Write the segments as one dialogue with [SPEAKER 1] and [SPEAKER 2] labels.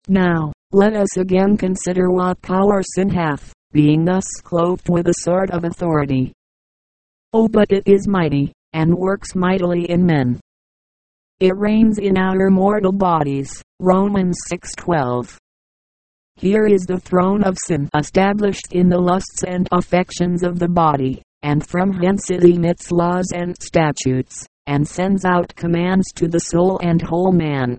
[SPEAKER 1] Now, let us again consider what power sin hath, being thus clothed with a sort of authority. Oh, but it is mighty, and works mightily in men. It reigns in our mortal bodies. Romans 6:12. Here is the throne of sin established in the lusts and affections of the body, and from hence it emits laws and statutes, and sends out commands to the soul and whole man.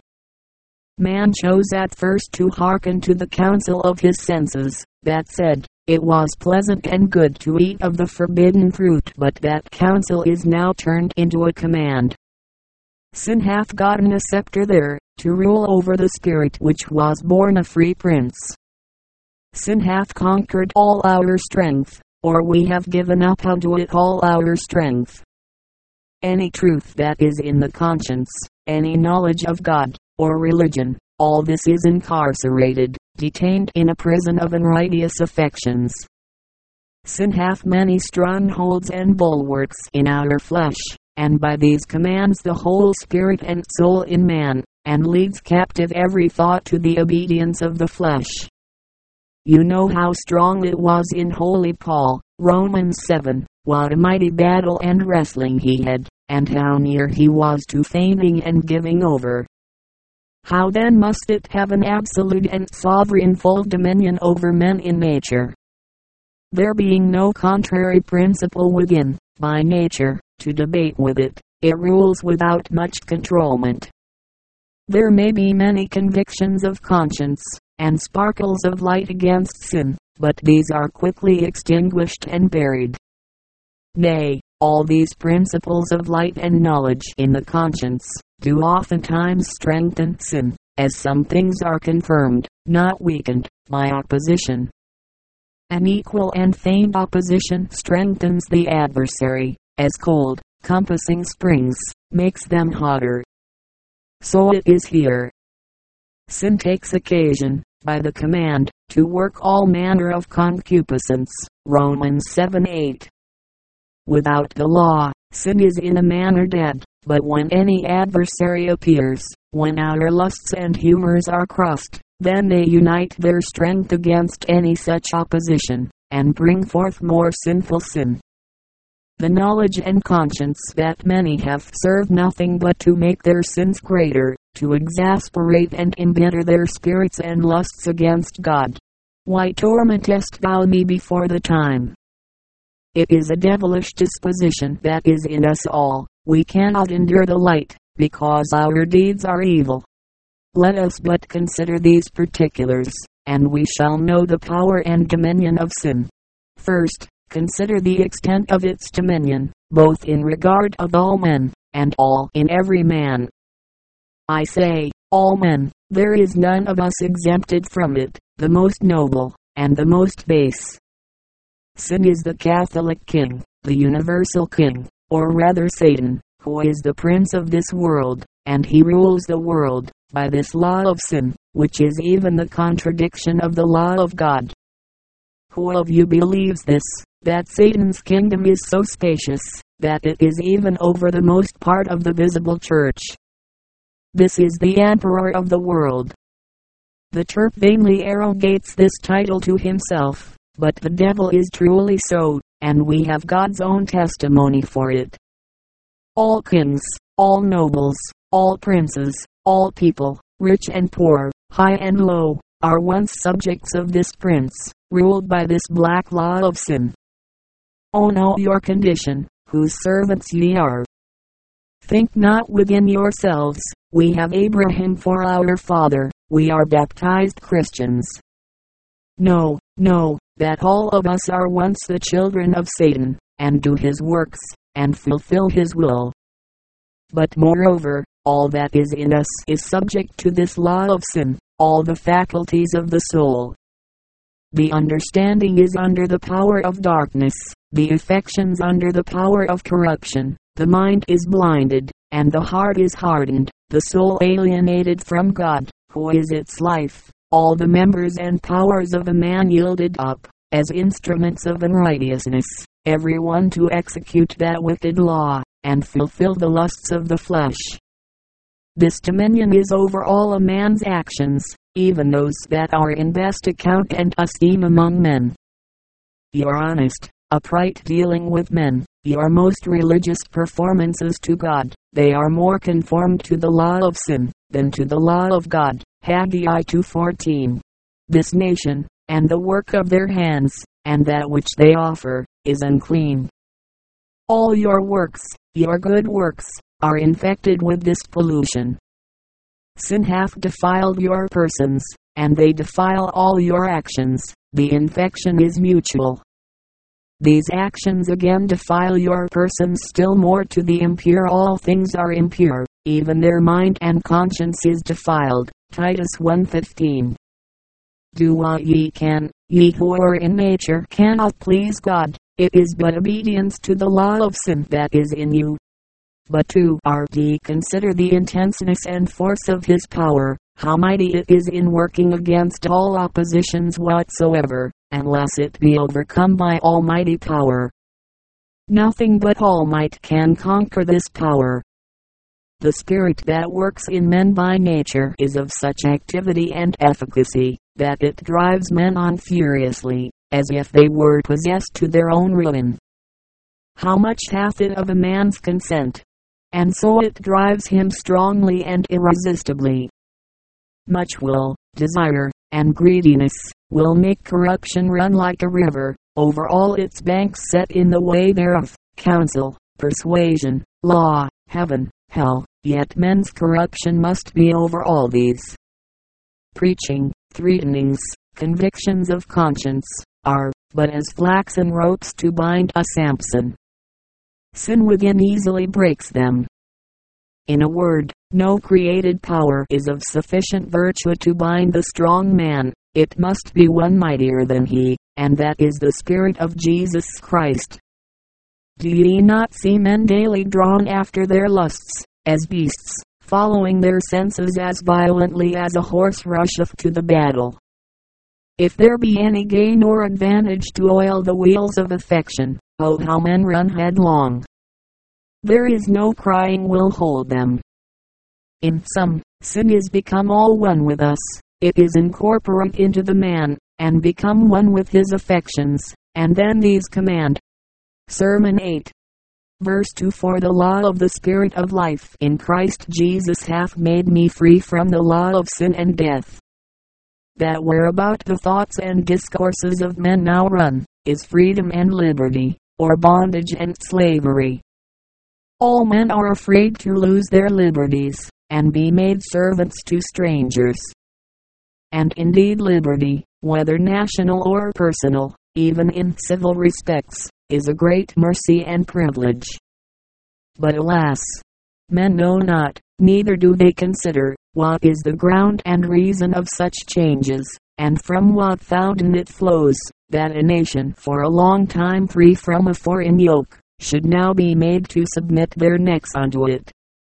[SPEAKER 1] Man chose at first to hearken to the counsel of his senses, that said, it was pleasant and good to eat of the forbidden fruit, but that counsel is now turned into a command. Sin hath gotten a scepter there, to rule over the spirit which was born a free prince. Sin hath conquered all our strength, or we have given up unto it all our strength. Any truth that is in the conscience, any knowledge of God, or religion, all this is incarcerated, detained in a prison of unrighteous affections. Sin hath many strongholds and bulwarks in our flesh, and by these commands the whole spirit and soul in man, and leads captive every thought to the obedience of the flesh. You know how strong it was in holy Paul, Romans 7, what a mighty battle and wrestling he had, and how near he was to fainting and giving over. How then must it have an absolute and sovereign full dominion over men in nature? There being no contrary principle within, by nature, to debate with it, it rules without much controlment. There may be many convictions of conscience, and sparkles of light against sin, but these are quickly extinguished and buried. Nay, all these principles of light and knowledge in the conscience, do oftentimes strengthen sin, as some things are confirmed, not weakened, by opposition. An equal and feigned opposition strengthens the adversary, as cold, compassing springs, makes them hotter. So it is here. Sin takes occasion, by the command, to work all manner of concupiscence. Romans 7:8. Without the law, sin is in a manner dead, but when any adversary appears, when our lusts and humors are crushed, then they unite their strength against any such opposition, and bring forth more sinful sin. The knowledge and conscience that many have served nothing but to make their sins greater, to exasperate and embitter their spirits and lusts against God. Why tormentest thou me before the time? It is a devilish disposition that is in us all. We cannot endure the light, because our deeds are evil. Let us but consider these particulars, and we shall know the power and dominion of sin. First, consider the extent of its dominion, both in regard of all men, and all in every man. I say, all men, there is none of us exempted from it, the most noble, and the most base. Sin is the Catholic king, the universal king, or rather Satan, who is the prince of this world, and he rules the world, by this law of sin, which is even the contradiction of the law of God. Who of you believes this, that Satan's kingdom is so spacious, that it is even over the most part of the visible church? This is the emperor of the world. The Turk vainly arrogates this title to himself, but the devil is truly so, and we have God's own testimony for it. All kings, all nobles, all princes, all people, rich and poor, high and low, are once subjects of this prince, ruled by this black law of sin. O know your condition, whose servants ye are. Think not within yourselves, we have Abraham for our father, we are baptized Christians. No, that all of us are once the children of Satan, and do his works, and fulfill his will. But moreover, all that is in us is subject to this law of sin, all the faculties of the soul. The understanding is under the power of darkness, the affections under the power of corruption, the mind is blinded, and the heart is hardened, the soul alienated from God, who is its life, all the members and powers of a man yielded up, as instruments of unrighteousness, every one to execute that wicked law, and fulfill the lusts of the flesh. This dominion is over all a man's actions, even those that are in best account and esteem among men. Your honest, upright dealing with men, your most religious performances to God, they are more conformed to the law of sin, than to the law of God. Haggai 2:14. This nation, and the work of their hands, and that which they offer, is unclean. All your works, your good works, are infected with this pollution. Sin hath defiled your persons, and they defile all your actions. The infection is mutual. These actions again defile your persons still more. To the impure all things are impure, even their mind and conscience is defiled. Titus 1:15. Do what ye can, ye who are in nature cannot please God. It is but obedience to the law of sin that is in you. But to RD consider the intenseness and force of his power, how mighty it is in working against all oppositions whatsoever, unless it be overcome by almighty power. Nothing but all might can conquer this power. The spirit that works in men by nature is of such activity and efficacy, that it drives men on furiously, as if they were possessed to their own ruin. How much hath it of a man's consent? And so it drives him strongly and irresistibly. Much will, desire, and greediness, will make corruption run like a river, over all its banks set in the way thereof, counsel, persuasion, law, heaven, hell, yet men's corruption must be over all these. Preaching, threatenings, convictions of conscience, are but as flaxen ropes to bind a Samson. Sin within easily breaks them. In a word, no created power is of sufficient virtue to bind the strong man. It must be one mightier than he, and that is the Spirit of Jesus Christ. Do ye not see men daily drawn after their lusts, as beasts, following their senses as violently as a horse rusheth to the battle? If there be any gain or advantage to oil the wheels of affection, oh how men run headlong! There is no crying will hold them. In sum, sin is become all one with us. It is incorporate into the man, and become one with his affections, and then these command. Sermon 8. Verse 2. For the law of the Spirit of life in Christ Jesus hath made me free from the law of sin and death. That whereabout the thoughts and discourses of men now run, is freedom and liberty, or bondage and slavery. All men are afraid to lose their liberties, and be made servants to strangers. And indeed liberty, whether national or personal, even in civil respects, is a great mercy and privilege. But alas! Men know not, neither do they consider, what is the ground and reason of such changes, and from what fountain it flows, that a nation for a long time free from a foreign yoke, should now be made to submit their necks unto it.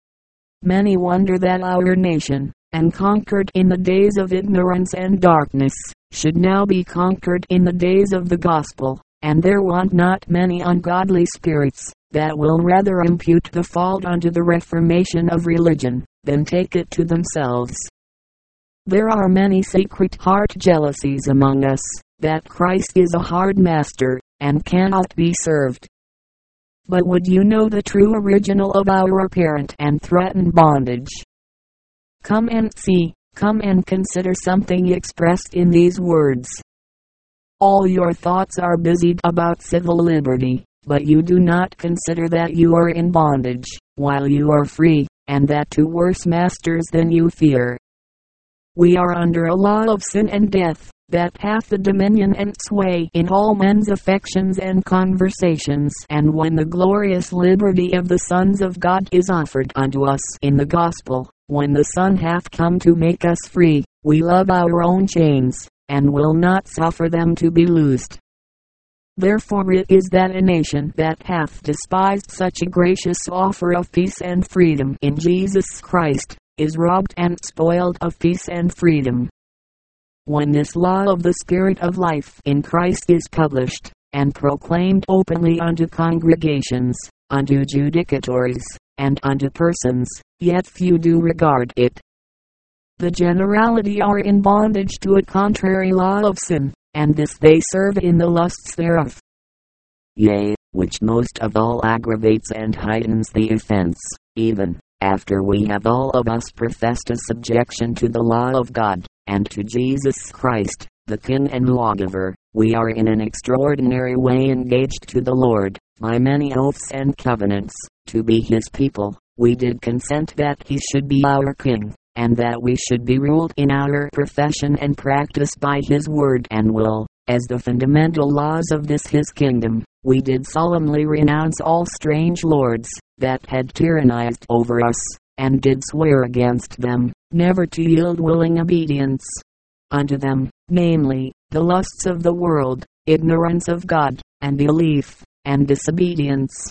[SPEAKER 1] Many wonder that our nation, and conquered in the days of ignorance and darkness, should now be conquered in the days of the gospel, and there want not many ungodly spirits, that will rather impute the fault unto the reformation of religion, than take it to themselves. There are many secret heart jealousies among us, that Christ is a hard master, and cannot be served. But would you know the true original of our apparent and threatened bondage? Come and see, come and consider something expressed in these words. All your thoughts are busied about civil liberty, but you do not consider that you are in bondage, while you are free, and that to worse masters than you fear. We are under a law of sin and death, that hath the dominion and sway in all men's affections and conversations. And when the glorious liberty of the sons of God is offered unto us in the gospel, when the Son hath come to make us free, we love our own chains, and will not suffer them to be loosed. Therefore it is that a nation that hath despised such a gracious offer of peace and freedom in Jesus Christ, is robbed and spoiled of peace and freedom. When this law of the Spirit of life in Christ is published, and proclaimed openly unto congregations, unto judicatories, and unto persons, yet few do regard it. The generality are in bondage to a contrary law of sin, and this they serve in the lusts thereof. Yea, which most of all aggravates and heightens the offense, even after we have all of us professed a subjection to the law of God, and to Jesus Christ, the King and Lawgiver, we are in an extraordinary way engaged to the Lord, by many oaths and covenants, to be his people. We did consent that he should be our King, and that we should be ruled in our profession and practice by his word and will, as the fundamental laws of this his kingdom. We did solemnly renounce all strange lords, that had tyrannized over us, and did swear against them, never to yield willing obedience unto them, namely, the lusts of the world, ignorance of God, and belief, and disobedience.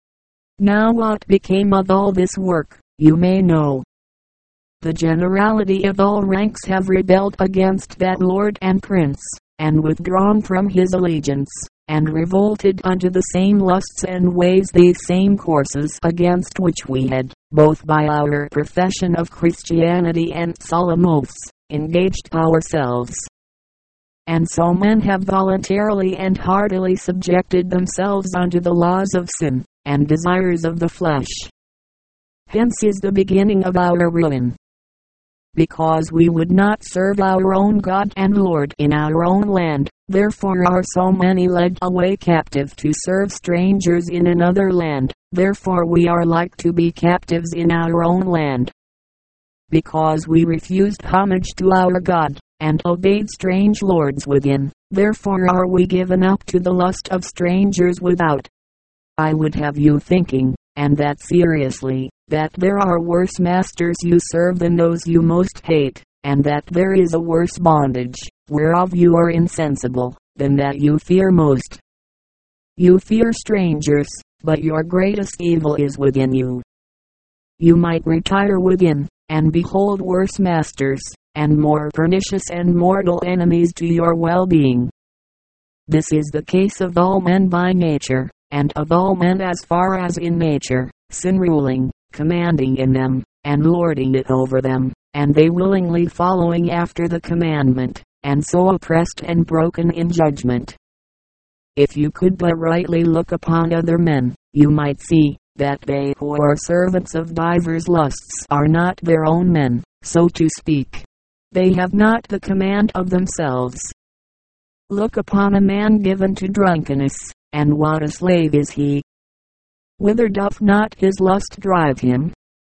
[SPEAKER 1] Now what became of all this work, you may know. The generality of all ranks have rebelled against that Lord and Prince, and withdrawn from his allegiance, and revolted unto the same lusts and ways these same courses against which we had, both by our profession of Christianity and solemn oaths, engaged ourselves. And so men have voluntarily and heartily subjected themselves unto the laws of sin, and desires of the flesh. Hence is the beginning of our ruin. Because we would not serve our own God and Lord in our own land, therefore are so many led away captive to serve strangers in another land, therefore we are like to be captives in our own land. Because we refused homage to our God, and obeyed strange lords within, therefore are we given up to the lust of strangers without. I would have you thinking, and that seriously, that there are worse masters you serve than those you most hate, and that there is a worse bondage, whereof you are insensible, than that you fear most. You fear strangers, but your greatest evil is within you. You might retire within, and behold worse masters, and more pernicious and mortal enemies to your well-being. This is the case of all men by nature, and of all men as far as in nature, sin ruling, commanding in them, and lording it over them, and they willingly following after the commandment, and so oppressed and broken in judgment. If you could but rightly look upon other men, you might see, that they who are servants of divers lusts are not their own men, so to speak. They have not the command of themselves. Look upon a man given to drunkenness, and what a slave is he! Whither doth not his lust drive him?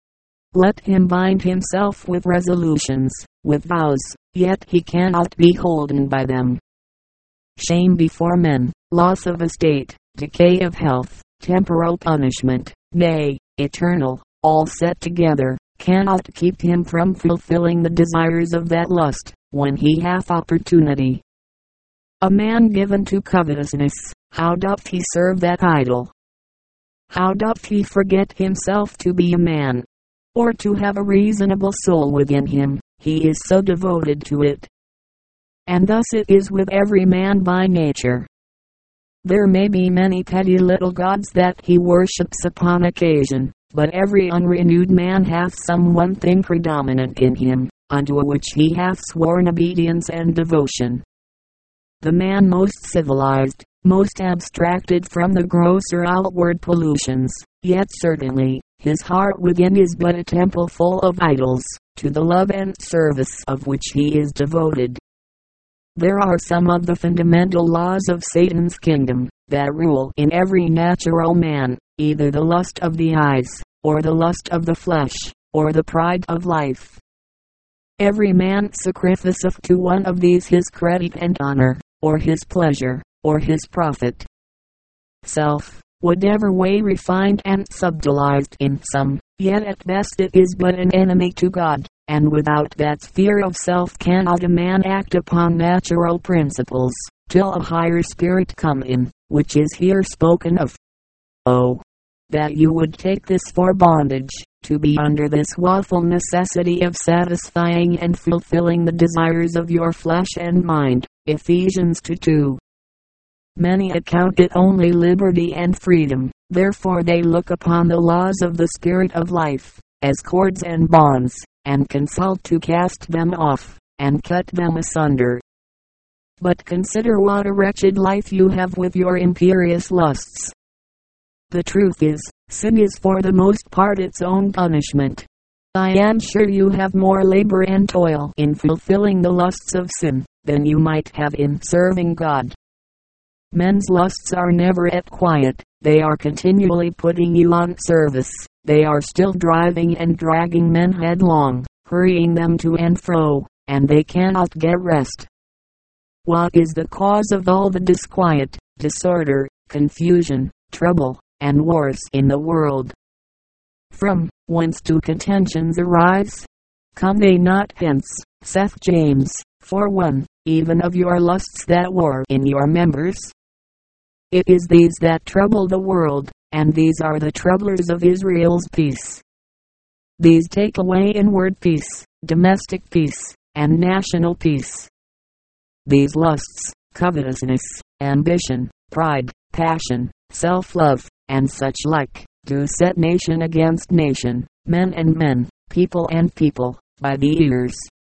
[SPEAKER 1] Let him bind himself with resolutions, with vows, yet he cannot be holden by them. Shame before men, loss of estate, decay of health, temporal punishment, nay, eternal, all set together, cannot keep him from fulfilling the desires of that lust, when he hath opportunity. A man given to covetousness, how doth he serve that idol? How doth he forget himself to be a man, or to have a reasonable soul within him, he is so devoted to it. And thus it is with every man by nature. There may be many petty little gods that he worships upon occasion, but every unrenewed man hath some one thing predominant in him, unto which he hath sworn obedience and devotion. The man most civilized, most abstracted from the grosser outward pollutions, yet certainly, his heart within is but a temple full of idols, to the love and service of which he is devoted. There are some of the fundamental laws of Satan's kingdom, that rule in every natural man, either the lust of the eyes, or the lust of the flesh, or the pride of life. Every man sacrificeth to one of these his credit and honor, or his pleasure, or his profit. Self, whatever way refined and subtilized in some, yet at best it is but an enemy to God, and without that sphere of self cannot a man act upon natural principles, till a higher spirit come in, which is here spoken of. Oh, that you would take this for bondage, to be under this woeful necessity of satisfying and fulfilling the desires of your flesh and mind. Ephesians 2:2. Many account it only liberty and freedom, therefore they look upon the laws of the spirit of life, as cords and bonds, and consult to cast them off, and cut them asunder. But consider what a wretched life you have with your imperious lusts. The truth is, sin is for the most part its own punishment. I am sure you have more labor and toil in fulfilling the lusts of sin, than you might have in serving God. Men's lusts are never at quiet, they are continually putting you on service, they are still driving and dragging men headlong, hurrying them to and fro, and they cannot get rest. What is the cause of all the disquiet, disorder, confusion, trouble, and wars in the world? From whence do contentions arise? Come they not hence, saith James, 4:1, even of your lusts that war in your members? It is these that trouble the world, and these are the troublers of Israel's peace. These take away inward peace, domestic peace, and national peace. These lusts, covetousness, ambition, pride, passion, self-love, and such like, do set nation against nation, men and men, people and people, by the ears.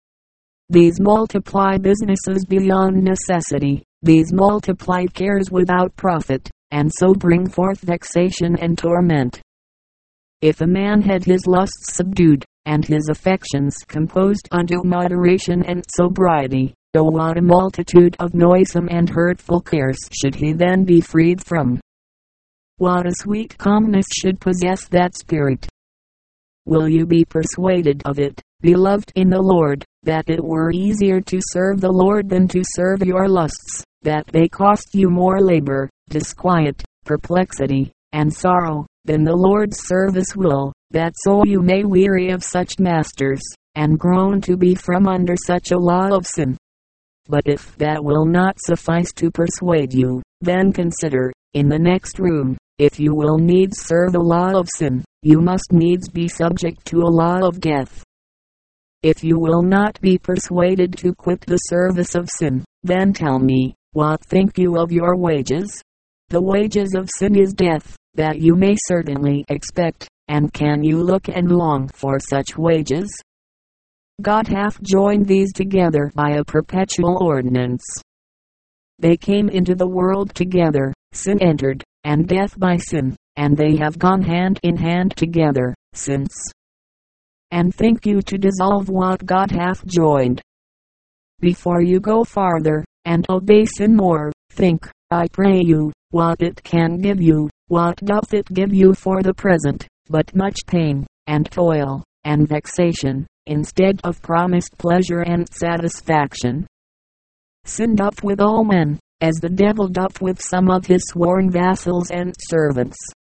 [SPEAKER 1] These multiply businesses beyond necessity, these multiply cares without profit, and so bring forth vexation and torment. If a man had his lusts subdued, and his affections composed unto moderation and sobriety, oh what a multitude of noisome and hurtful cares should he then be freed from! What a sweet calmness should possess that spirit! Will you be persuaded of it, beloved in the Lord, that it were easier to serve the Lord than to serve your lusts, that they cost you more labor, disquiet, perplexity, and sorrow, than the Lord's service will, that so you may weary of such masters, and groan to be from under such a law of sin? But if that will not suffice to persuade you, then consider, in the next room, if you will needs serve the law of sin, you must needs be subject to a law of death. If you will not be persuaded to quit the service of sin, then tell me, what think you of your wages? The wages of sin is death, that you may certainly expect, and can you look and long for such wages? God hath joined these together by a perpetual ordinance. They came into the world together, sin entered, and death by sin, and they have gone hand in hand together, since. And think you to dissolve what God hath joined? Before you go farther, and obey sin more, think, I pray you, what it can give you, what doth it give you for the present, but much pain, and toil, and vexation, instead of promised pleasure and satisfaction. Sin doth with all men, as the devil doth with some of his sworn vassals and servants.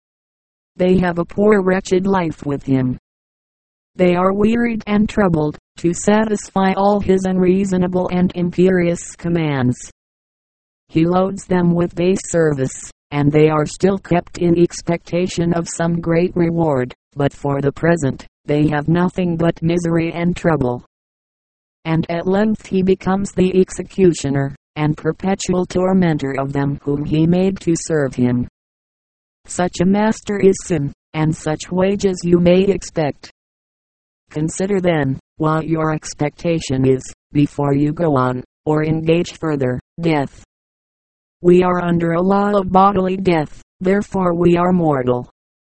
[SPEAKER 1] They have a poor wretched life with him. They are wearied and troubled, to satisfy all his unreasonable and imperious commands. He loads them with base service, and they are still kept in expectation of some great reward, but for the present, they have nothing but misery and trouble. And at length he becomes the executioner, and perpetual tormentor of them whom he made to serve him. Such a master is sin, and such wages you may expect. Consider then, what your expectation is, before you go on, or engage further, death. We are under a law of bodily death, therefore we are mortal.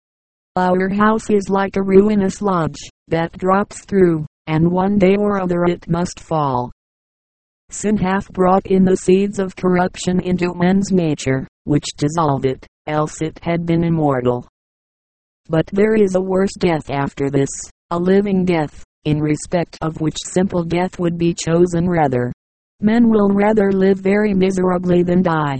[SPEAKER 1] Our house is like a ruinous lodge, that drops through, and one day or other it must fall. Sin hath brought in the seeds of corruption into men's nature, which dissolve it, else it had been immortal. But there is a worse death after this, a living death, in respect of which simple death would be chosen rather. Men will rather live very miserably than die.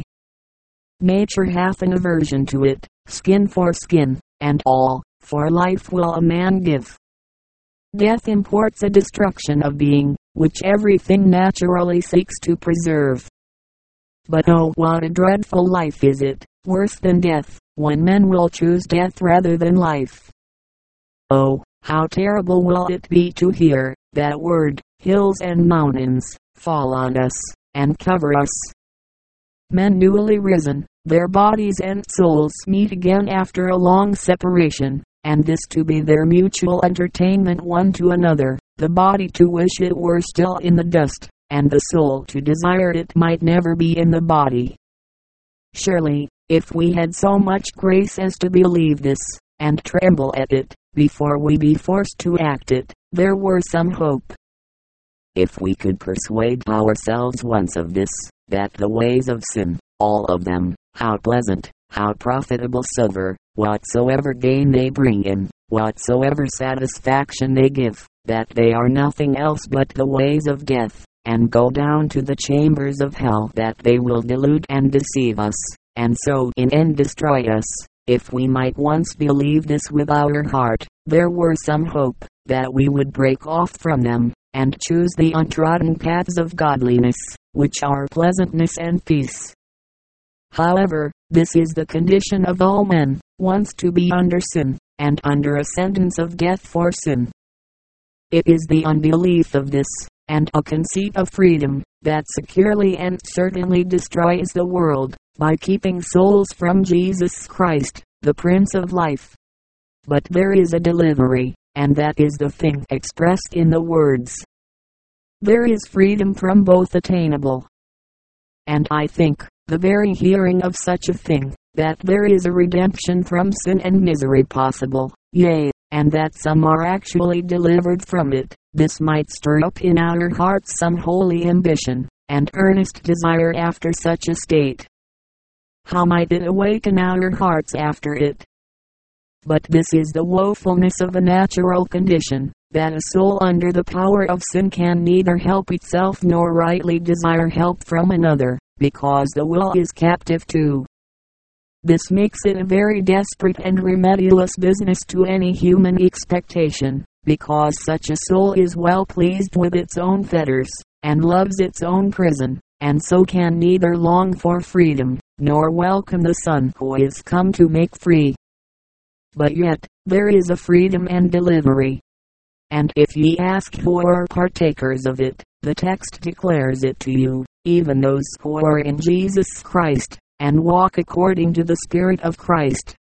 [SPEAKER 1] Nature hath an aversion to it, skin for skin, and all, for life will a man give. Death imports a destruction of being, which everything naturally seeks to preserve. But oh, what a dreadful life is it, worse than death, when men will choose death rather than life. Oh, how terrible will it be to hear that word, hills and mountains, fall on us, and cover us. Men newly risen, their bodies and souls meet again after a long separation, and this to be their mutual entertainment one to another, the body to wish it were still in the dust, and the soul to desire it might never be in the body. Surely, if we had so much grace as to believe this, and tremble at it, before we be forced to act it, there were some hope. If we could persuade ourselves once of this, that the ways of sin, all of them, how pleasant, how profitable soever, whatsoever gain they bring in, whatsoever satisfaction they give, that they are nothing else but the ways of death, and go down to the chambers of hell, that they will delude and deceive us, and so in end destroy us. If we might once believe this with our heart, there were some hope, that we would break off from them, and choose the untrodden paths of godliness, which are pleasantness and peace. However, this is the condition of all men, once to be under sin, and under a sentence of death for sin. It is the unbelief of this, and a conceit of freedom, that securely and certainly destroys the world, by keeping souls from Jesus Christ, the Prince of Life. But there is a delivery, and that is the thing expressed in the words. There is freedom from both attainable, and I think, the very hearing of such a thing, that there is a redemption from sin and misery possible, yea, and that some are actually delivered from it, this might stir up in our hearts some holy ambition, and earnest desire after such a state. How might it awaken our hearts after it? But this is the woefulness of a natural condition, that a soul under the power of sin can neither help itself nor rightly desire help from another, because the will is captive to. This makes it a very desperate and remedialous business to any human expectation, because such a soul is well pleased with its own fetters, and loves its own prison, and so can neither long for freedom, nor welcome the Son who is come to make free. But yet, there is a freedom and delivery. And if ye ask who are partakers of it, the text declares it to you, even those who are in Jesus Christ, and walk according to the Spirit of Christ.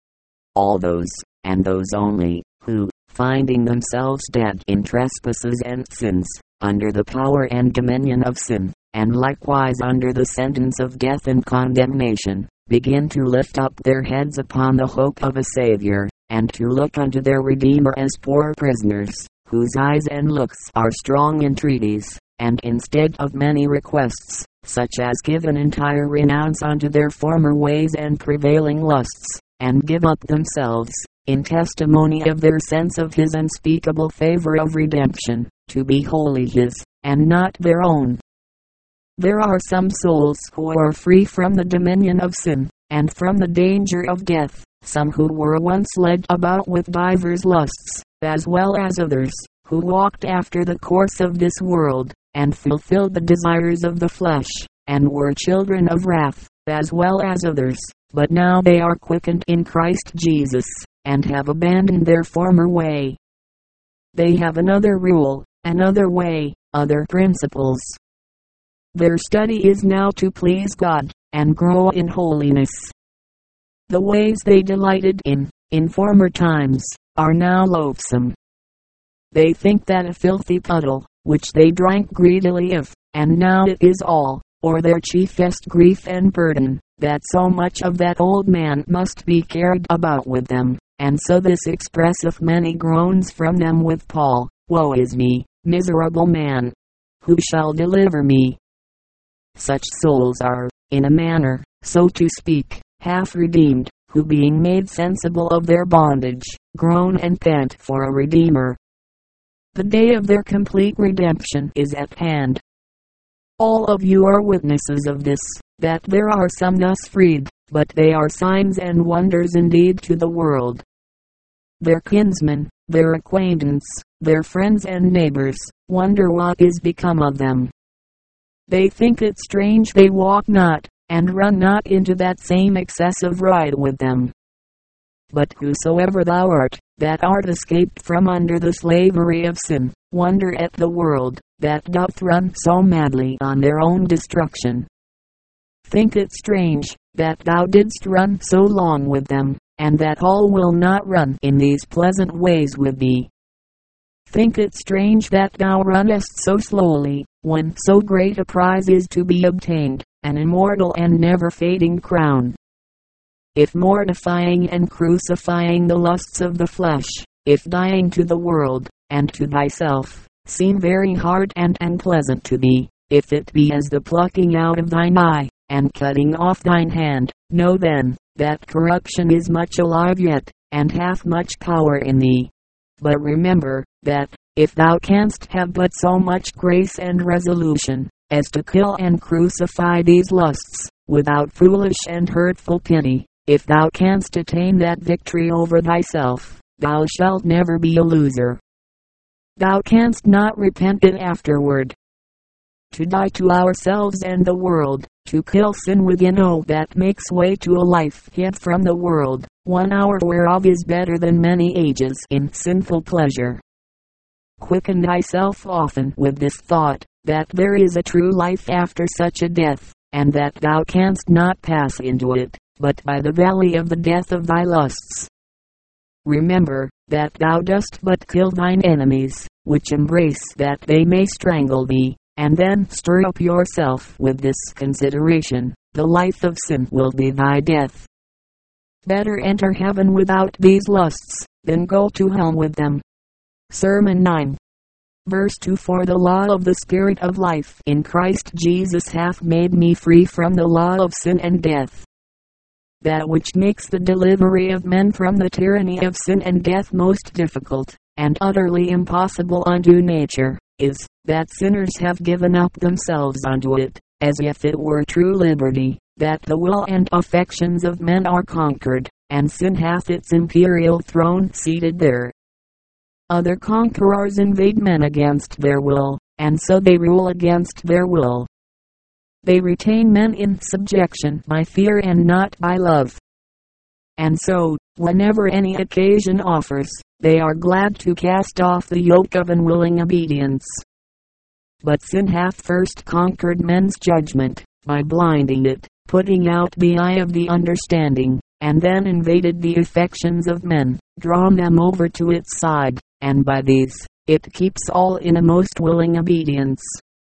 [SPEAKER 1] All those, and those only, who, finding themselves dead in trespasses and sins, under the power and dominion of sin, and likewise under the sentence of death and condemnation, begin to lift up their heads upon the hope of a Savior, and to look unto their Redeemer as poor prisoners, whose eyes and looks are strong entreaties, and instead of many requests, such as give an entire renounce unto their former ways and prevailing lusts, and give up themselves, in testimony of their sense of His unspeakable favor of redemption, to be wholly His, and not their own. There are some souls who are free from the dominion of sin, and from the danger of death, some who were once led about with divers lusts, as well as others, who walked after the course of this world, and fulfilled the desires of the flesh, and were children of wrath, as well as others, but now they are quickened in Christ Jesus, and have abandoned their former way. They have another rule, another way, other principles. Their study is now to please God, and grow in holiness. The ways they delighted in former times, are now loathsome. They think that a filthy puddle, which they drank greedily of, and now it is all, or their chiefest grief and burden, that so much of that old man must be carried about with them, and so this expresseth many groans from them with Paul, Woe is me, miserable man! Who shall deliver me? Such souls are, in a manner, so to speak, half redeemed, who being made sensible of their bondage, groan and pant for a Redeemer. The day of their complete redemption is at hand. All of you are witnesses of this, that there are some thus freed, but they are signs and wonders indeed to the world. Their kinsmen, their acquaintance, their friends and neighbors, wonder what is become of them. They think it strange they walk not, and run not into that same excessive ride with them. But whosoever thou art, that art escaped from under the slavery of sin, wonder at the world, that doth run so madly on their own destruction. Think it strange, that thou didst run so long with them, and that all will not run in these pleasant ways with thee. Think it strange that thou runnest so slowly, when so great a prize is to be obtained, an immortal and never fading crown. If mortifying and crucifying the lusts of the flesh, if dying to the world, and to thyself, seem very hard and unpleasant to thee, if it be as the plucking out of thine eye, and cutting off thine hand, know then, that corruption is much alive yet, and hath much power in thee. But remember, that, if thou canst have but so much grace and resolution, as to kill and crucify these lusts, without foolish and hurtful pity, if thou canst attain that victory over thyself, thou shalt never be a loser. Thou canst not repent it afterward. To die to ourselves and the world, to kill sin within, oh, that makes way to a life hid from the world, 1 hour whereof is better than many ages in sinful pleasure. Quicken thyself often with this thought, that there is a true life after such a death, and that thou canst not pass into it, but by the valley of the death of thy lusts. Remember, that thou dost but kill thine enemies, which embrace that they may strangle thee, and then stir up yourself with this consideration, the life of sin will be thy death. Better enter heaven without these lusts, than go to hell with them. Sermon 9. Verse 2. For the law of the Spirit of life in Christ Jesus hath made me free from the law of sin and death. That which makes the delivery of men from the tyranny of sin and death most difficult, and utterly impossible unto nature, is, that sinners have given up themselves unto it, as if it were true liberty, that the will and affections of men are conquered, and sin hath its imperial throne seated there. Other conquerors invade men against their will, and so they rule against their will. They retain men in subjection by fear and not by love. And so, whenever any occasion offers, they are glad to cast off the yoke of unwilling obedience. But sin hath first conquered men's judgment, by blinding it, putting out the eye of the understanding, and then invaded the affections of men, drawn them over to its side, and by these, it keeps all in a most willing obedience.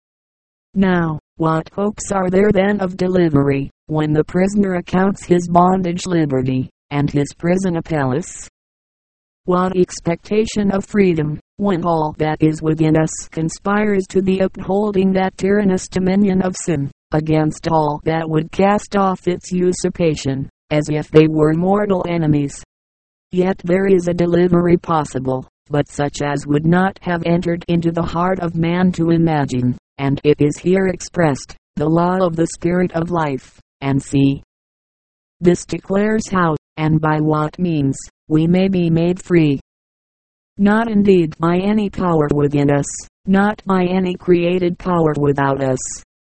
[SPEAKER 1] Now, what hopes are there then of delivery, when the prisoner accounts his bondage liberty, and his prison a palace? What expectation of freedom, when all that is within us conspires to the upholding that tyrannous dominion of sin, against all that would cast off its usurpation, as if they were mortal enemies? Yet there is a delivery possible, but such as would not have entered into the heart of man to imagine, and it is here expressed, the law of the Spirit of life, and see. This declares how, and by what means, we may be made free. Not indeed by any power within us, not by any created power without us.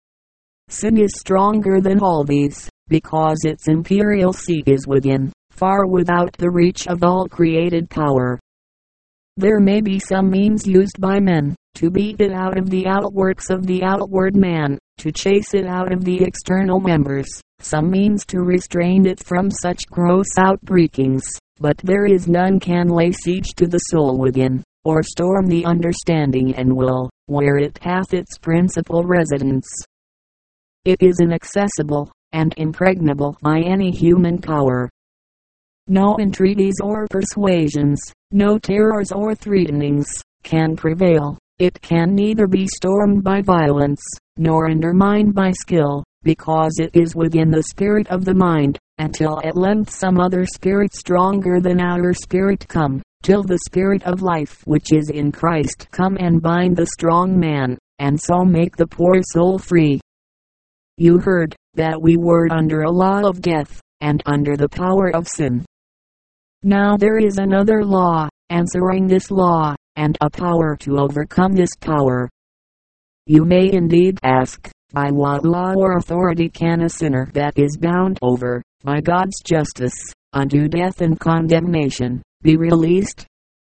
[SPEAKER 1] Sin is stronger than all these, because its imperial seat is within, far without the reach of all created power. There may be some means used by men, to beat it out of the outworks of the outward man, to chase it out of the external members, some means to restrain it from such gross outbreakings, but there is none can lay siege to the soul within, or storm the understanding and will, where it hath its principal residence. It is inaccessible, and impregnable by any human power. No entreaties or persuasions, no terrors or threatenings, can prevail. It can neither be stormed by violence, nor undermined by skill, because it is within the spirit of the mind, until at length some other spirit stronger than our spirit come, till the Spirit of life which is in Christ come and bind the strong man, and so make the poor soul free. You heard, that we were under a law of death, and under the power of sin. Now there is another law, answering this law, and a power to overcome this power. You may indeed ask, by what law or authority can a sinner that is bound over, by God's justice, unto death and condemnation, be released?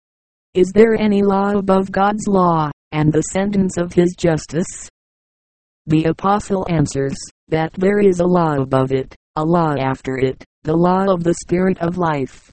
[SPEAKER 1] Is there any law above God's law, and the sentence of his justice? The apostle answers, that there is a law above it, a law after it, the law of the Spirit of life.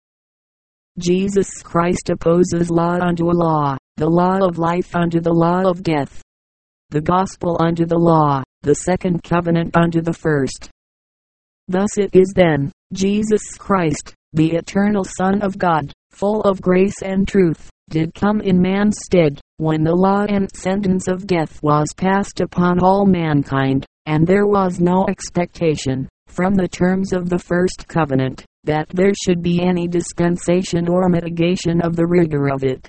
[SPEAKER 1] Jesus Christ opposes law unto a law, the law of life unto the law of death, the gospel unto the law, the second covenant unto the first. Thus it is then, Jesus Christ, the eternal Son of God, full of grace and truth, did come in man's stead, when the law and sentence of death was passed upon all mankind, and there was no expectation, from the terms of the first covenant, that there should be any dispensation or mitigation of the rigor of it.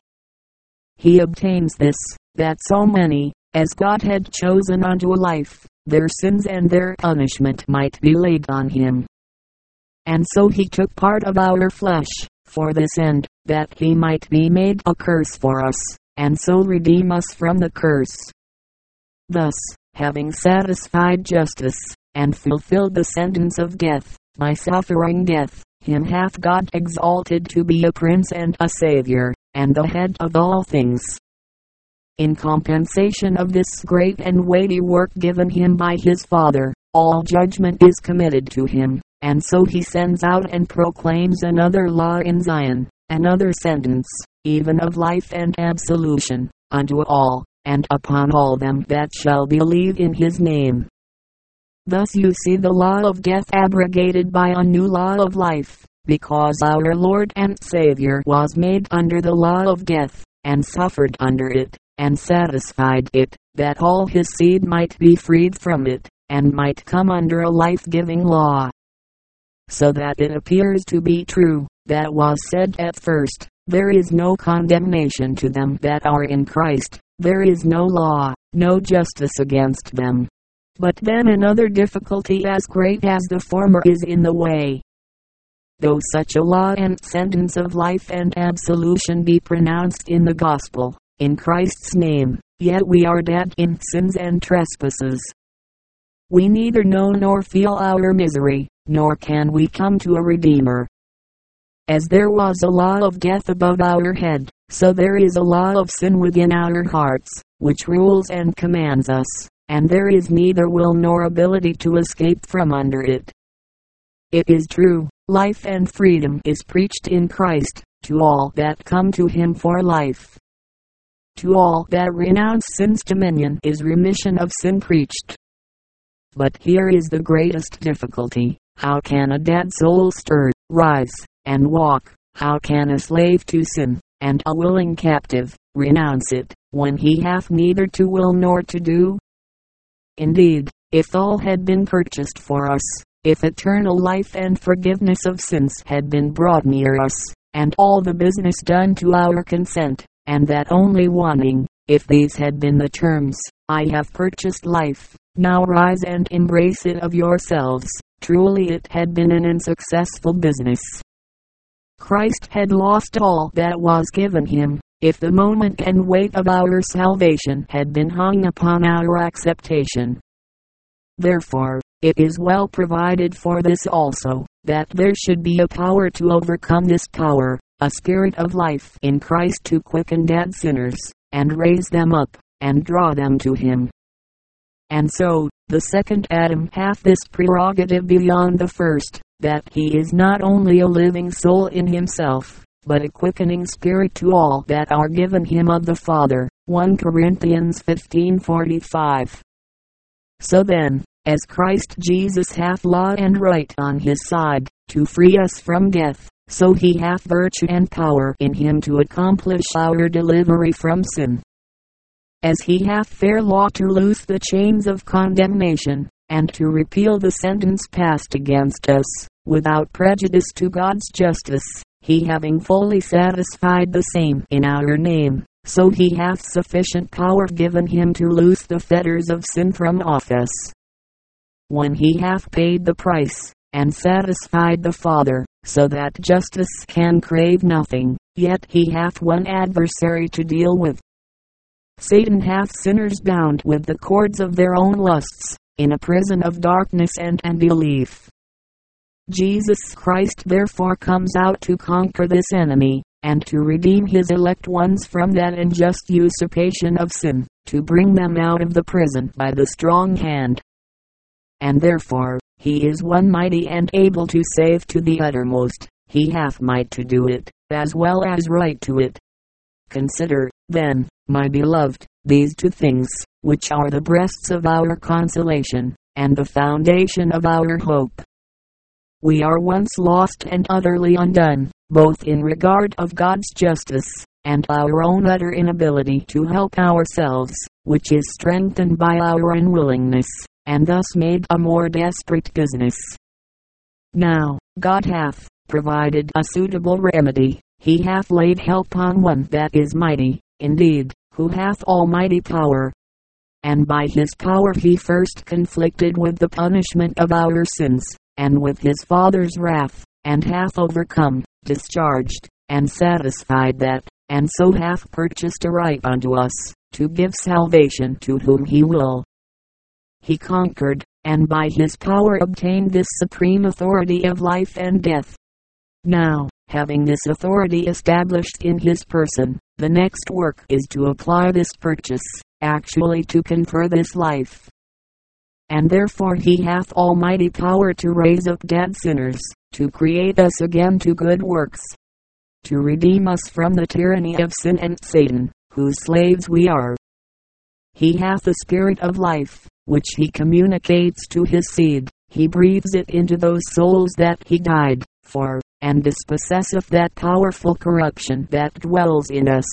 [SPEAKER 1] He obtains this, that so many, as God had chosen unto a life, their sins and their punishment might be laid on him. And so he took part of our flesh, for this end, that he might be made a curse for us, and so redeem us from the curse. Thus, having satisfied justice, and fulfilled the sentence of death, by suffering death, him hath God exalted to be a prince and a savior, and the head of all things. In compensation of this great and weighty work given him by his Father, all judgment is committed to him, and so he sends out and proclaims another law in Zion, another sentence, even of life and absolution, unto all, and upon all them that shall believe in his name. Thus you see the law of death abrogated by a new law of life, because our Lord and Savior was made under the law of death, and suffered under it, and satisfied it, that all his seed might be freed from it, and might come under a life-giving law. So that it appears to be true, that was said at first, there is no condemnation to them that are in Christ, there is no law, no justice against them. But then another difficulty as great as the former is in the way. Though such a law and sentence of life and absolution be pronounced in the gospel, in Christ's name, yet we are dead in sins and trespasses. We neither know nor feel our misery, nor can we come to a Redeemer. As there was a law of death above our head, so there is a law of sin within our hearts, which rules and commands us, and there is neither will nor ability to escape from under it. It is true, life and freedom is preached in Christ, to all that come to him for life. To all that renounce sin's dominion is remission of sin preached. But here is the greatest difficulty. How can a dead soul stir, rise, and walk? How can a slave to sin, and a willing captive, renounce it, when he hath neither to will nor to do? Indeed, if all had been purchased for us, if eternal life and forgiveness of sins had been brought near us, and all the business done to our consent, and that only wanting, if these had been the terms, I have purchased life, now rise and embrace it of yourselves, truly it had been an unsuccessful business. Christ had lost all that was given him, if the moment and weight of our salvation had been hung upon our acceptation. Therefore, it is well provided for this also, that there should be a power to overcome this power, a spirit of life in Christ to quicken dead sinners, and raise them up, and draw them to him. And so, the second Adam hath this prerogative beyond the first, that he is not only a living soul in himself, but a quickening spirit to all that are given him of the Father. 1 Corinthians 15:45. So then, as Christ Jesus hath law and right on his side, to free us from death, so he hath virtue and power in him to accomplish our delivery from sin. As he hath fair law to loose the chains of condemnation, and to repeal the sentence passed against us, without prejudice to God's justice, he having fully satisfied the same in our name, so he hath sufficient power given him to loose the fetters of sin from off us. When he hath paid the price, and satisfied the Father, so that justice can crave nothing, yet he hath one adversary to deal with. Satan hath sinners bound with the cords of their own lusts, in a prison of darkness and unbelief. Jesus Christ therefore comes out to conquer this enemy, and to redeem his elect ones from that unjust usurpation of sin, to bring them out of the prison by the strong hand. And therefore, He is one mighty and able to save to the uttermost. He hath might to do it, as well as right to it. Consider, then, my beloved, these two things, which are the breasts of our consolation, and the foundation of our hope. We are once lost and utterly undone, both in regard of God's justice, and our own utter inability to help ourselves, which is strengthened by our unwillingness, and thus made a more desperate business. Now, God hath provided a suitable remedy. He hath laid help on one that is mighty, indeed, who hath almighty power. And by his power he first conflicted with the punishment of our sins, and with his Father's wrath, and hath overcome, discharged, and satisfied that, and so hath purchased a right unto us, to give salvation to whom he will. He conquered, and by his power obtained this supreme authority of life and death. Now, having this authority established in his person, the next work is to apply this purchase, actually to confer this life. And therefore he hath almighty power to raise up dead sinners, to create us again to good works, to redeem us from the tyranny of sin and Satan, whose slaves we are. He hath the Spirit of life, which he communicates to his seed. He breathes it into those souls that he died for, and dispossesseth that powerful corruption that dwells in us.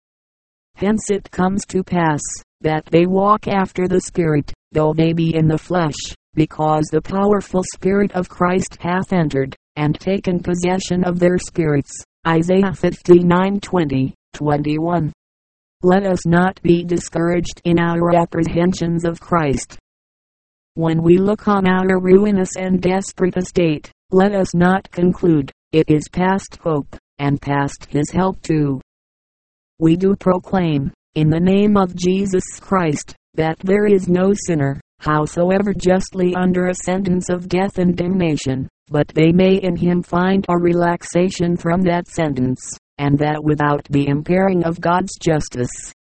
[SPEAKER 1] Hence it comes to pass, that they walk after the Spirit, though they be in the flesh, because the powerful Spirit of Christ hath entered, and taken possession of their spirits. Isaiah 59:20, 21. Let us not be discouraged in our apprehensions of Christ. When we look on our ruinous and desperate estate, let us not conclude, it is past hope, and past his help too. We do proclaim, in the name of Jesus Christ, that there is no sinner, howsoever justly under a sentence of death and damnation, but they may in him find a relaxation from that sentence, and that without the impairing of God's justice.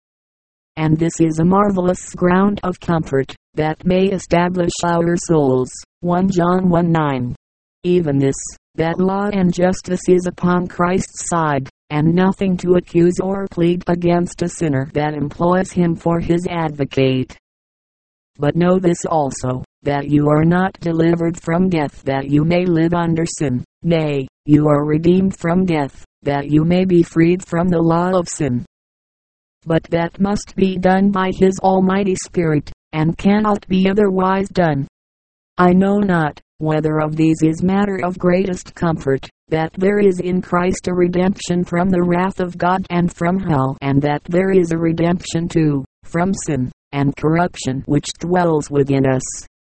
[SPEAKER 1] And this is a marvelous ground of comfort, that may establish our souls. 1 John 1:9. Even this, that law and justice is upon Christ's side, and nothing to accuse or plead against a sinner that employs him for his advocate. But know this also, that you are not delivered from death that you may live under sin, nay, you are redeemed from death, that you may be freed from the law of sin. But that must be done by his almighty Spirit, and cannot be otherwise done. I know not, whether of these is matter of greatest comfort, that there is in Christ a redemption from the wrath of God and from hell, and that there is a redemption too, from sin, and corruption which dwells within us.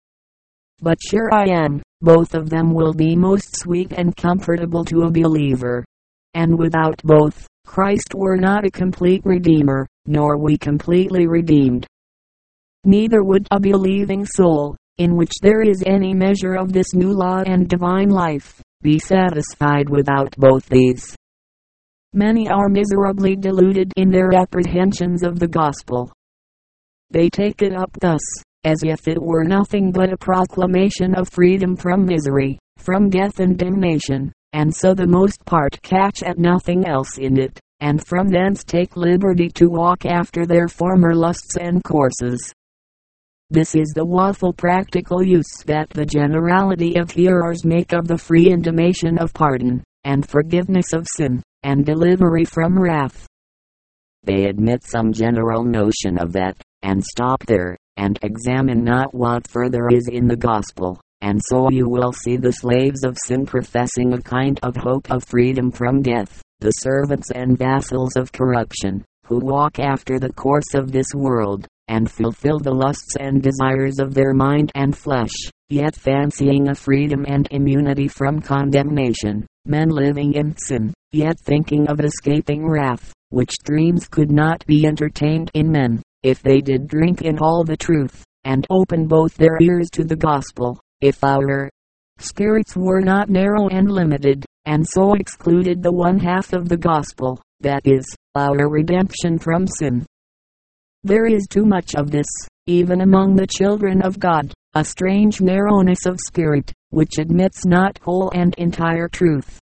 [SPEAKER 1] But sure I am, both of them will be most sweet and comfortable to a believer. And without both, Christ were not a complete Redeemer, nor we completely redeemed. Neither would a believing soul, in which there is any measure of this new law and divine life, be satisfied without both these. Many are miserably deluded in their apprehensions of the gospel. They take it up thus, as if it were nothing but a proclamation of freedom from misery, from death and damnation, and so the most part catch at nothing else in it, and from thence take liberty to walk after their former lusts and courses. This is the woeful practical use that the generality of hearers make of the free intimation of pardon, and forgiveness of sin, and delivery from wrath. They admit some general notion of that, and stop there, and examine not what further is in the gospel, and so you will see the slaves of sin professing a kind of hope of freedom from death, the servants and vassals of corruption, who walk after the course of this world, and fulfill the lusts and desires of their mind and flesh, yet fancying a freedom and immunity from condemnation, men living in sin, yet thinking of escaping wrath, which dreams could not be entertained in men, if they did drink in all the truth, and open both their ears to the gospel, if our spirits were not narrow and limited, and so excluded the one half of the gospel, that is, our redemption from sin. There is too much of this, even among the children of God, a strange narrowness of spirit, which admits not whole and entire truth.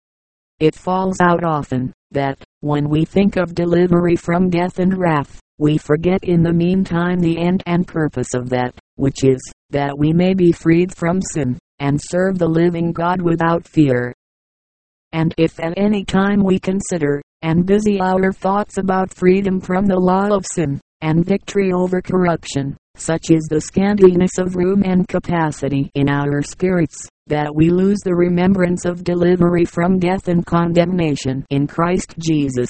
[SPEAKER 1] It falls out often, that, when we think of delivery from death and wrath, we forget in the meantime the end and purpose of that, which is, that we may be freed from sin, and serve the living God without fear. And if at any time we consider, and busy our thoughts about freedom from the law of sin, and victory over corruption, such is the scantiness of room and capacity in our spirits, that we lose the remembrance of delivery from death and condemnation in Christ Jesus.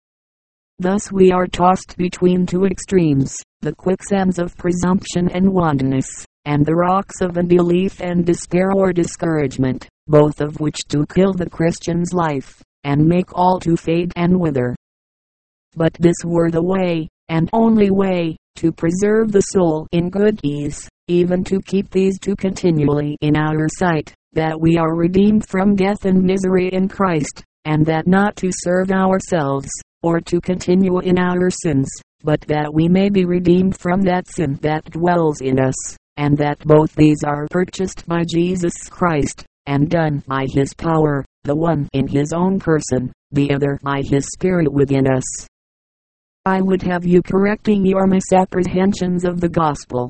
[SPEAKER 1] Thus we are tossed between two extremes, the quicksands of presumption and wantonness, and the rocks of unbelief and despair or discouragement, both of which do kill the Christian's life, and make all to fade and wither. But this were the way, and only way, to preserve the soul in good ease, even to keep these two continually in our sight, that we are redeemed from death and misery in Christ, and that not to serve ourselves, or to continue in our sins, but that we may be redeemed from that sin that dwells in us, and that both these are purchased by Jesus Christ, and done by His power, the one in His own person, the other by His Spirit within us. I would have you correcting your misapprehensions of the gospel.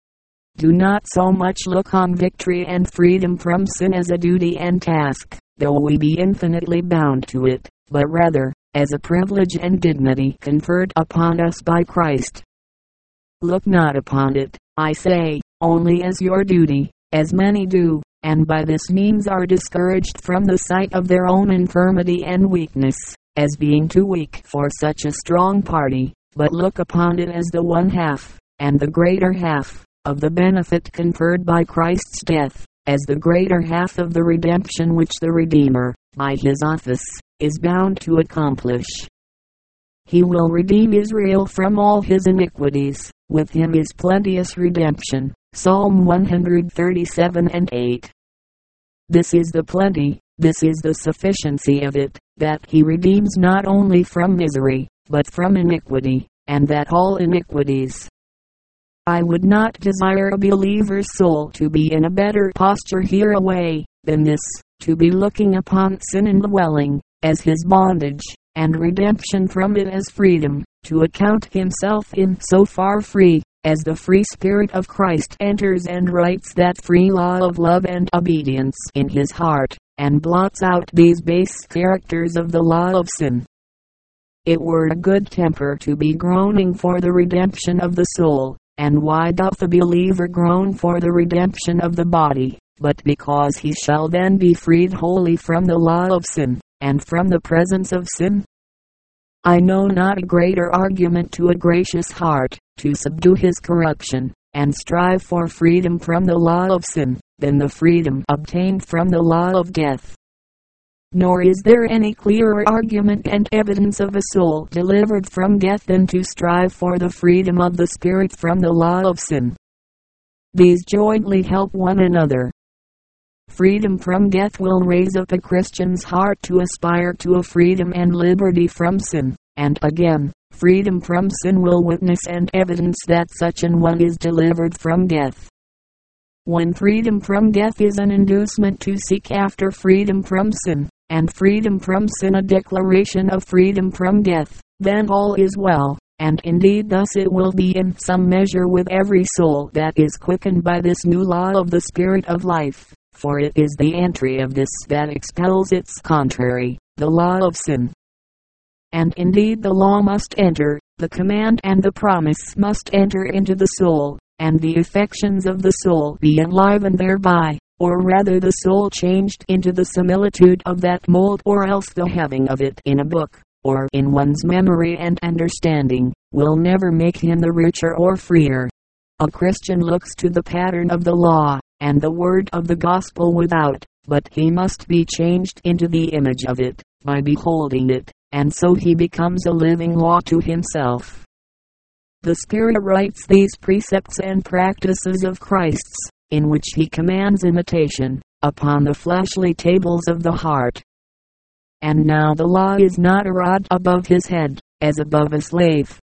[SPEAKER 1] Do not so much look on victory and freedom from sin as a duty and task, though we be infinitely bound to it, but rather, as a privilege and dignity conferred upon us by Christ. Look not upon it, I say, only as your duty, as many do, and by this means are discouraged from the sight of their own infirmity and weakness, as being too weak for such a strong party, but look upon it as the one half, and the greater half, of the benefit conferred by Christ's death, as the greater half of the redemption which the Redeemer, by His office, is bound to accomplish. He will redeem Israel from all his iniquities, with Him is plenteous redemption. Psalm 137:8. This is the plenty, this is the sufficiency of it, that He redeems not only from misery, but from iniquity, and that all iniquities. I would not desire a believer's soul to be in a better posture hereaway than this, to be looking upon sin indwelling as his bondage, and redemption from it as freedom, to account himself in so far free, as the free Spirit of Christ enters and writes that free law of love and obedience in his heart, and blots out these base characters of the law of sin. It were a good temper to be groaning for the redemption of the soul. And why doth the believer groan for the redemption of the body, but because he shall then be freed wholly from the law of sin, and from the presence of sin? I know not a greater argument to a gracious heart, to subdue his corruption, and strive for freedom from the law of sin, than the freedom obtained from the law of death. Nor is there any clearer argument and evidence of a soul delivered from death than to strive for the freedom of the spirit from the law of sin. These jointly help one another. Freedom from death will raise up a Christian's heart to aspire to a freedom and liberty from sin, and again, freedom from sin will witness and evidence that such an one is delivered from death. When freedom from death is an inducement to seek after freedom from sin, and freedom from sin a declaration of freedom from death, then all is well, and indeed thus it will be in some measure with every soul that is quickened by this new law of the Spirit of life, for it is the entry of this that expels its contrary, the law of sin. And indeed the law must enter, the command and the promise must enter into the soul, and the affections of the soul be enlivened thereby, or rather the soul changed into the similitude of that mold, or else the having of it in a book, or in one's memory and understanding, will never make him the richer or freer. A Christian looks to the pattern of the law, and the word of the gospel without, but he must be changed into the image of it, by beholding it, and so he becomes a living law to himself. The Spirit writes these precepts and practices of Christ's, in which He commands imitation, upon the fleshly tables of the heart. And now the law is not a rod above his head, as above a slave,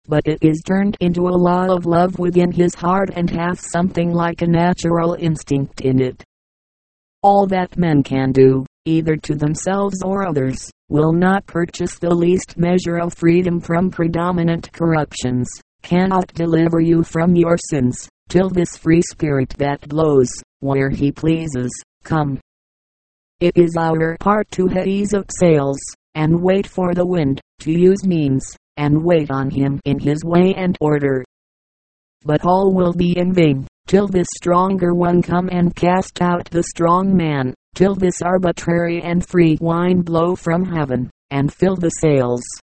[SPEAKER 1] but it is turned into a law of love within his heart and hath something like a natural instinct in it. All that men can do, either to themselves or others, will not purchase the least measure of freedom from predominant corruptions, cannot deliver you from your sins, till this free spirit that blows, where he pleases, come. It is our part to ease up sails, and wait for the wind, to use means, and wait on him in his way and order. But all will be in vain, till this stronger one come and cast out the strong man, till this arbitrary and free wind blow from heaven, and fill the sails.